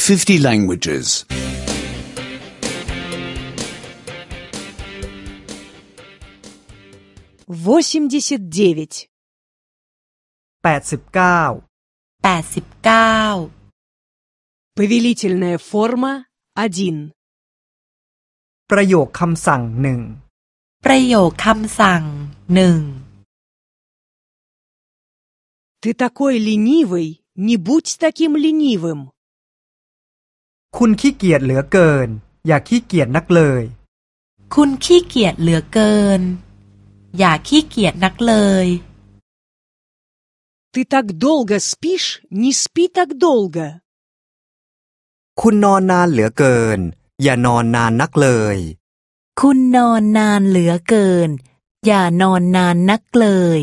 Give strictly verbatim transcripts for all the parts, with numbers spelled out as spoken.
fifty languages. восемьдесят девять. แปดสิบเก้าแปดสิบเก้า Повелительная форма один. ประโยคคำสั่งหนึ่งประโยคคำสั่งหนึ่ง Ты такой ленивый, не будь таким ленивым. คุณขี้เกียจเหลือเกินอย่าขี้เกียจนักเลยคุณขี้เกียจเหลือเกินอย่าขี้เกียจนักเลย Ты так долго спишь, не спи так долго. คุณนอนนานเหลือเกินอย่านอนนานนักเลยคุณนอนนานเหลือเกินอย่านอนนานนักเลย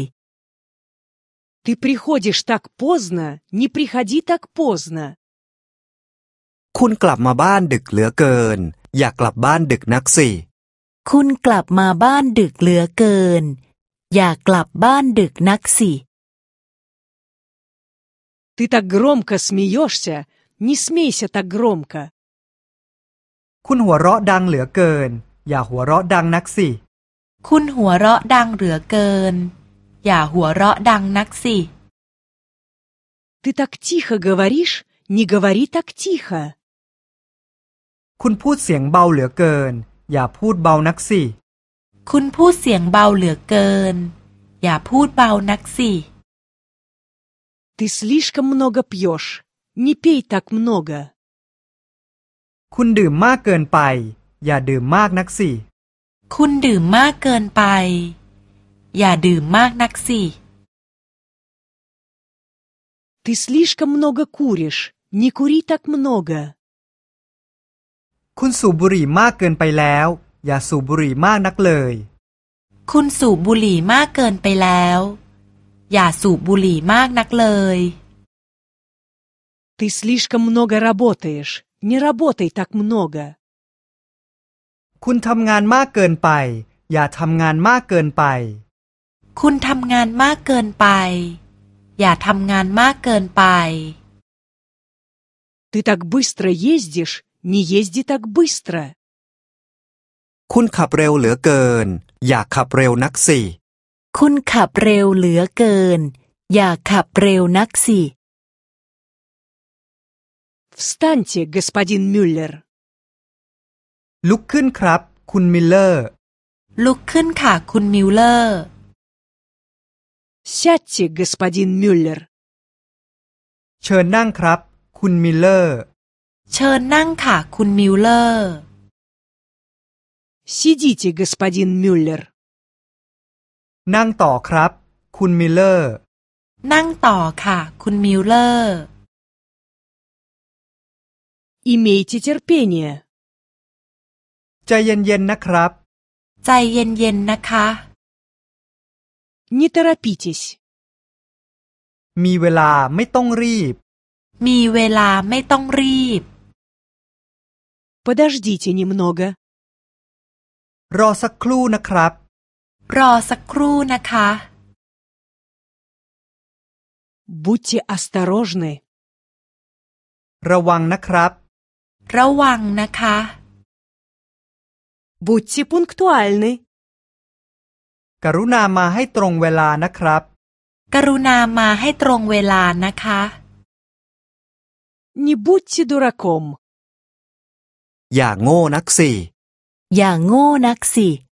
Ты приходишь так поздно, не приходи так поздно. คุณกลับมาบ้านดึกเหลือเกินอย่ากลับบ้านดึกนักสิคุณกลับมาบ้านดึกเหลือเกินอย่ากลับบ้านดึกนักสิ Ты так громко смеешься, не смейся так громко. คุณหัวเราะดังเหลือเกินอย่าหัวเราะดังนักสิคุณหัวเราะดังเหลือเกินอย่าหัวเราะดังนักสิ Ты так тихо говоришь, не говори так тихо. คุณพูดเสียงเบาเหลือเกินอย่าพูดเบานักสิคุณพูดเสียงเบาเหลือเกินอย่าพูดเบานักสิ Ты слишком много пьешь, не пей так много. คุณดื่มมากเกินไปอย่าดื่มมากนักสิคุณดื่มมากเกินไปอย่าดื่มมากนักสิ Ты слишком много куришь, не кури так много. คุณสูบบุหรี่มากเกินไปแล้วอย่าสูบบุหรี่มากนักเลยคุณสูบบุหรี่มากเกินไปแล้วอย่าสูบบุหรี่มากนักเลย Ты слишком много работаешь, не работай так много. คุณทำงานมากเกินไปอย่าทำงานมากเกินไปคุณทำงานมากเกินไปอย่าทำงานมากเกินไป Ты так быстро ездишь, не езди так быстро. คุณขับเร็วเหลือเกินอย่าขับเร็วนักสิคุณขับเร็วเหลือเกินอย่าขับเร็วนักสิ Встаньте, господин Мюллер. ลุกขึ้นครับคุณมิลเลอร์ลุกขึ้นค่ะคุณมิลเลอร์ Сядьте, господин Мюллер. เชิญนั่งครับคุณมิลเลอร์เชิญนั่งค่ะคุณมิลเลอร์ Сидите, господин Мюллер. นั่งต่อครับคุณมิลเลอร์นั่งต่อค่ะคุณมิลเลอร์ Имейте терпение. ใจเย็นๆนะครับใจเย็นๆนะคะ Не торопитесь. มีเวลาไม่ต้องรีบมีเวลาไม่ต้องรีบ Подождите немного. รอสักครู่นะครับรอสักครู่นะคะ Будьте осторожны. ระวังนะครับระวังนะคะ Будьте пунктуальны. กรุณามาให้ตรงเวลานะครับกรุณามาให้ตรงเวลานะคะ Не будьте дураком. อย่าโง่นักสิอย่าโง่นักสิ